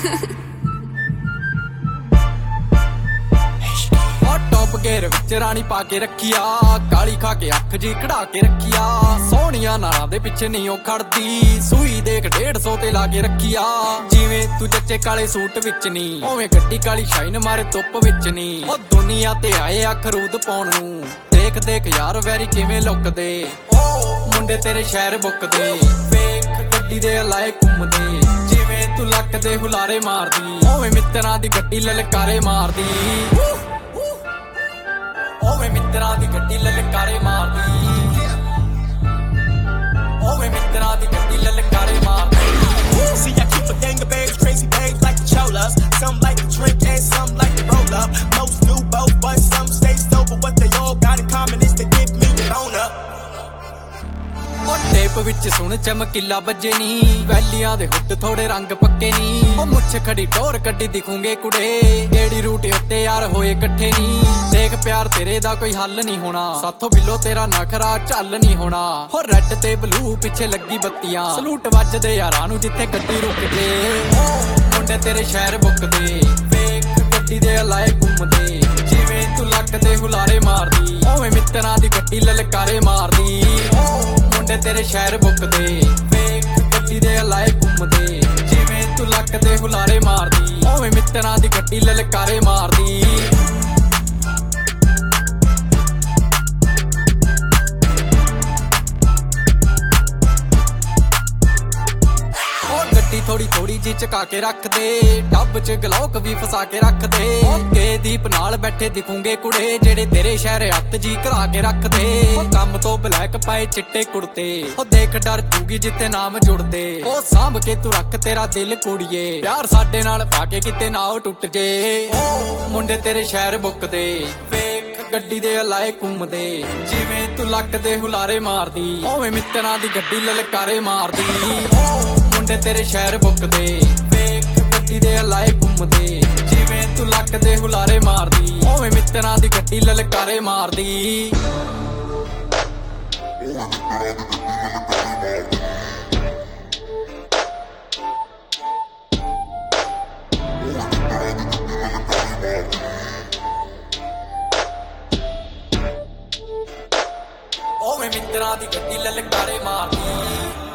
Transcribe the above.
Top gear विच रानी पाके रखिया, काली खा के अख जी कढ़ा के रखिया। सोहणिया नारां दे पिछे नहीं ओ खड़दी, सूई देख 150 ते लाके रखिया। जिवें तू जच्चे काले सूट विच नी, ओवें गड्डी काली शाइन मारे धुप विच नी। ओ दुनिया ते आए आ खरूद पाउण नूं, देख देख यार वैरी किवें लुकदे। मुंडे तेरे शहर बुकदे, वेख गड्डी दे लाए घुमदे। जिवें तू लक दे हुलारे मारदी, ओवें मित्तरां दी गड्डी ललकारे मारदी। ओवे मित्तरां दी गड्डी ललकारे मारदी, ओवे मित्तरां दी गड्डी ललकारे मारदी। See, I keep a gang of bags, crazy bags like the cholas. Some like to drink and some like to roll up. Most do both, but some stay sober. What they all got in common is they give me the boner. Tape ਵਿੱਚ ਸੁਣ ਚਮਕੀਲਾ ਵੱਜੇ ਨੀ, ਵੈਲੀਆਂ ਦੇ hood ਥੋੜੇ ਰੰਗ ਪੱਕੇ ਨੀ। ਉਹ ਮੁੱਛ ਖੜੀ ਟੋਰ ਕੱਢੀ ਦਿਖੂਗੇ ਕੁੜੇ, ਕਿਹੜੀ ਰੂਟ ਉੱਤੇ ਯਾਰ ਹੋਏ ਇਕੱਠੇ ਨੀ। ਦੇਖ ਪਿਆਰ ਤੇਰੇ ਦਾ ਕੋਈ ਹੱਲ ਨਹੀਂ ਹੋਣਾ, ਸਾਥੋਂ ਬਿੱਲੋ ਤੇਰਾ ਨਖਰਾ ਚੱਲ ਨਹੀਂ ਹੋਣਾ। ਹੋ ਰੈੱਡ ਤੇ ਬਲੂ ਪਿੱਛੇ ਲੱਗੀ ਬੱਤੀਆਂ, ਸਲੂਟ ਵੱਜਦੇ ਯਾਰਾਂ ਨੂੰ ਜਿੱਥੇ ਗੱਡੀ ਰੁਕ ਜੇ। ਮੁੰਡੇ ਤੇਰੇ ਸ਼ਹਿਰ ਬੁੱਕਦੇ, ਵੇਖ ਗੱਡੀ ਦੇ ਲਾਏ ਘੁੰਮਦੇ। ਜਿਵੇਂ ਤੂੰ ਲੱਕ ਤੇ ਹੁਲਾਰੇ ਮਾਰਦੀ, ਓਵੇਂ ਮਿੱਤਰਾਂ ਦੀ ਗੱਡੀ ਲਲਕਾਰੇ ਮਾਰਦੀ। ਮੁੰਡੇ ਤੇਰੇ ਸ਼ਹਿਰ ਬੁੱਕਦੇ, ਵੇਖ ਗੱਡੀ ਦੇ ਲਾਏ ਘੁੰਮਦੇ। ਜਿਵੇਂ ਤੂੰ ਲੱਕ ਤੇ ਹੁਲਾਰੇ ਮਾਰਦੀ, ਓਵੇਂ ਮਿੱਤਰਾਂ ਦੀ ਗੱਡੀ ਲਲਕਾਰੇ ਮਾਰਦੀ। ਥੋੜੀ ਥੋੜੀ ਜੀ ਚਕਾ ਕੇ ਰੱਖਦੇ, ਟੱਬ ਚ ਗਲੌਕ ਵੀ ਫਸਾ ਕੇ ਰੱਖਦੇ। ਕੇ ਦੀਪ ਨਾਲ ਬੈਠੇ ਦਿਖੂਗੇ ਕੁੜੇ, ਜਿਹੜੇ ਤੇਰੇ ਸ਼ਹਿਰ ਹੱਥ ਜੀ ਕਰਾ ਕੇ ਰੱਖਦੇ। ਕੰਮ ਤੋਂ ਬਲੈਕ ਪਾਏ ਚਿੱਟੇ ਕੁੜਤੇ, ਉਹ ਦੇਖ ਡਰ ਜੂਗੀ ਜਿੱਥੇ ਨਾਮ ਜੁੜਦੇ। ਉਹ ਸਾਂਭ ਕੇ ਤੂੰ ਰੱਖ ਤੇਰਾ ਦਿਲ ਕੁੜੀਏ, ਪਿਆਰ ਸਾਡੇ ਨਾਲ ਪਾ ਕੇ ਕਿਤੇ ਨਾ ਉਹ ਟੁੱਟ ਜੇ। ਮੁੰਡੇ ਤੇਰੇ ਸ਼ਹਿਰ ਬੁੱਕਦੇ, ਵੇਖ ਗੱਡੀ ਦੇ ਲਾਏ ਘੁੰਮਦੇ। ਜਿਵੇਂ ਤੂੰ ਲੱਕ ਦੇ ਹੁਲਾਰੇ ਮਾਰਦੀ, ਓਵੇਂ ਮਿੱਤਰਾਂ ਦੀ ਗੱਡੀ ਲਲਕਾਰੇ ਮਾਰਦੀ। ਮੁੰਡੇ ਤੇਰੇ ਸ਼ਹਿਰ ਬੁੱਕਦੇ, ਵੇਖ ਗੱਡੀ ਦੇ ਲਾਏ ਘੁੰਮਦੇ। ਜਿਵੇਂ ਤੂੰ ਲੱਕ ਦੇ ਹੁਲਾਰੇ ਮਾਰਦੀ, ਓਵੇਂ ਮਿੱਤਰਾਂ ਦੀ ਗੱਡੀ ਲਲਕਾਰੇ ਮਾਰਦੀ। ਓਵੇਂ ਮਿੱਤਰਾਂ ਦੀ ਗੱਡੀ ਲਲਕਾਰੇ ਮਾਰਦੀ।